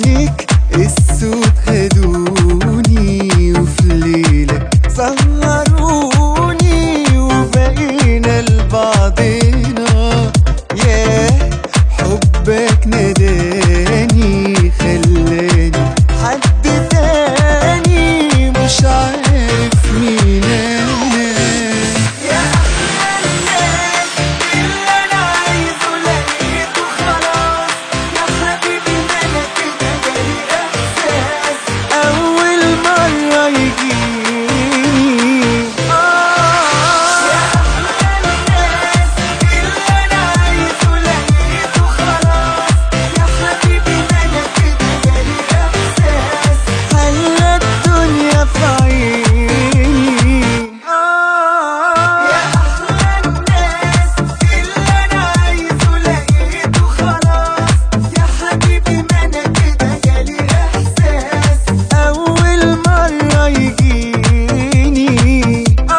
عينيك السود خدوني وفي ليلك سهروني وبقينا لبعضنا. ياه حبك ناداني خلاني حد تاني مش عارف مين انا. يا احلى الناس اللي انا عايزه لقيته خلاص. يا حبيبي انا كده جالي احساس اول مرة يجيني. يا احلى الناس اللي انا عايزه لقيته خلاص. يا حبيبي انا كده جالي احساس خلى الدنيا في عيني. يا احلى الناس اللي انا عايزه لقيته خلاص. يا حبيبي ما انا كده جالي احساس اول مرة يجيني. يا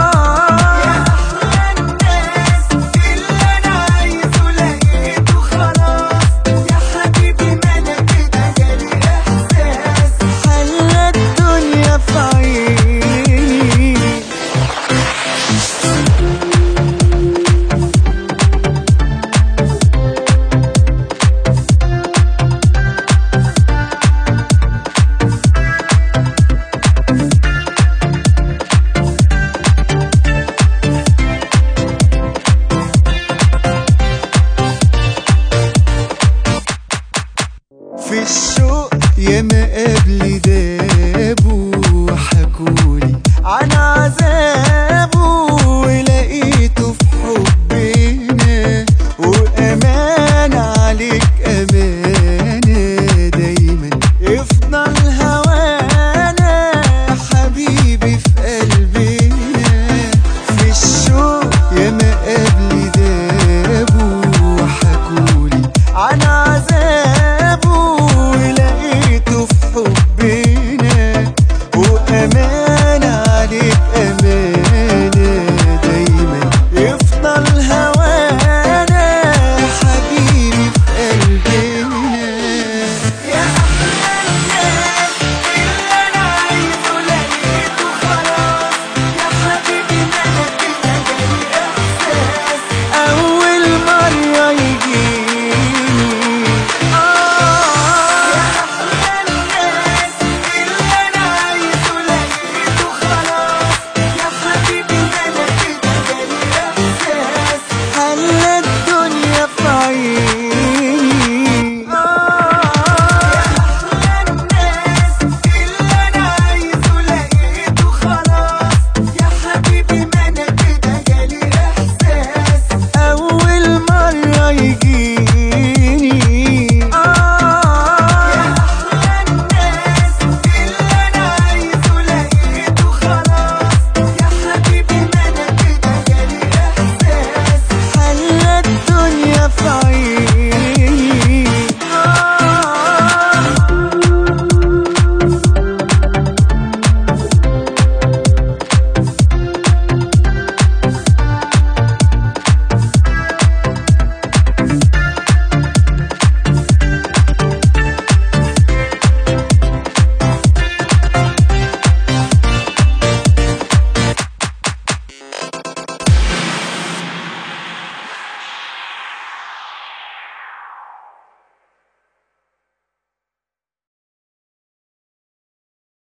احلى الناس اللي انا عايزه لقيته خلاص. يا حبيبي ما انا كده جالي احساس خلى الدنيا في عيني. في الشوق ياما قبلي دابوا وحكولي عن عذاب